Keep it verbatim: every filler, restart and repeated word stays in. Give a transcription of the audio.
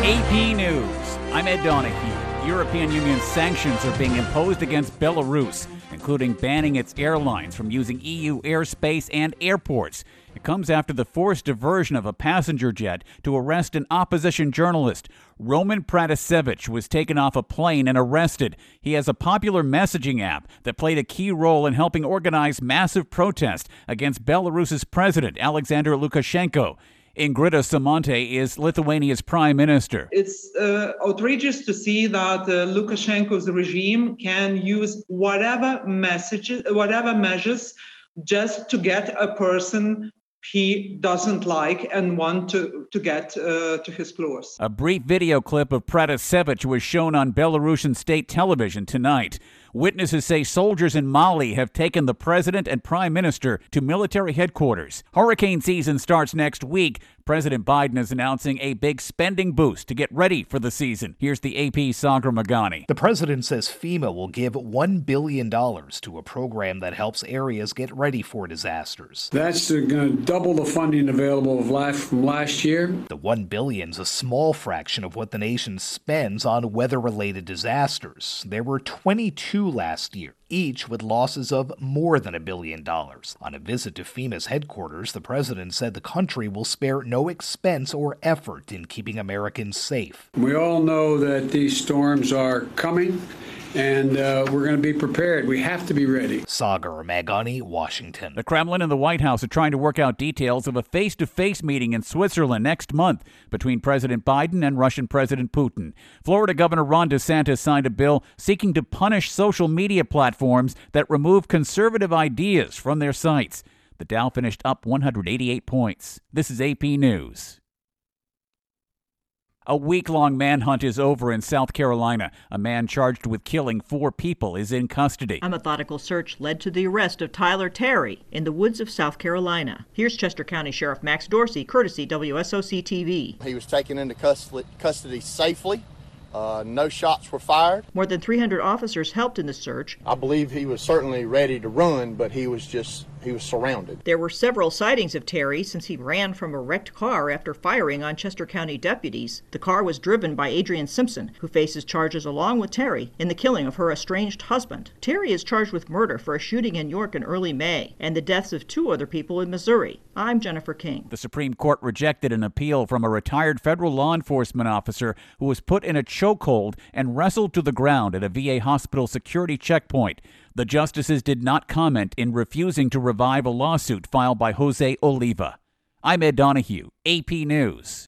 A P News. I'm Ed Donahue. European Union sanctions are being imposed against Belarus, including banning its airlines from using E U airspace and airports. It comes after the forced diversion of a passenger jet to arrest an opposition journalist. Roman Pratasevich was taken off a plane and arrested. He has a popular messaging app that played a key role in helping organize massive protest against Belarus's president, Alexander Lukashenko. Ingrida Samonte is Lithuania's prime minister. It's uh, outrageous to see that uh, Lukashenko's regime can use whatever messages, whatever measures just to get a person he doesn't like and want to, to get uh, to his floors. A brief video clip of Pratasevich was shown on Belarusian state television tonight. Witnesses say soldiers in Mali have taken the president and prime minister to military headquarters. Hurricane season starts next week. President Biden is announcing a big spending boost to get ready for the season. Here's the A P's Sagar Magani. The president says FEMA will give one billion dollars to a program that helps areas get ready for disasters. That's going to double the funding available of last, from last year. The one billion dollars is a small fraction of what the nation spends on weather-related disasters. There were twenty-two last year, each with losses of more than a billion dollars. On a visit to FEMA's headquarters, the president said the country will spare no expense or effort in keeping Americans safe. We all know that these storms are coming, and uh, we're going to be prepared. We have to be ready. Sagar Magani, Washington. The Kremlin and the White House are trying to work out details of a face-to-face meeting in Switzerland next month between President Biden and Russian President Putin. Florida Governor Ron DeSantis signed a bill seeking to punish social media platforms that remove conservative ideas from their sites. The Dow finished up one hundred eighty-eight points. This is A P News. A week-long manhunt is over in South Carolina. A man charged with killing four people is in custody. A methodical search led to the arrest of Tyler Terry in the woods of South Carolina. Here's Chester County Sheriff Max Dorsey, courtesy W S O C T V. He was taken into custody safely. Uh, no shots were fired. More than three hundred officers helped in the search. I believe he was certainly ready to run, but he was just, he was surrounded. There were several sightings of Terry since he ran from a wrecked car after firing on Chester County deputies. The car was driven by Adrienne Simpson, who faces charges along with Terry in the killing of her estranged husband. Terry is charged with murder for a shooting in York in early May and the deaths of two other people in Missouri. I'm Jennifer King. The Supreme Court rejected an appeal from a retired federal law enforcement officer who was put in a chokehold and wrestled to the ground at a V A hospital security checkpoint. The justices did not comment in refusing to revive a lawsuit filed by Jose Oliva. I'm Ed Donahue, A P News.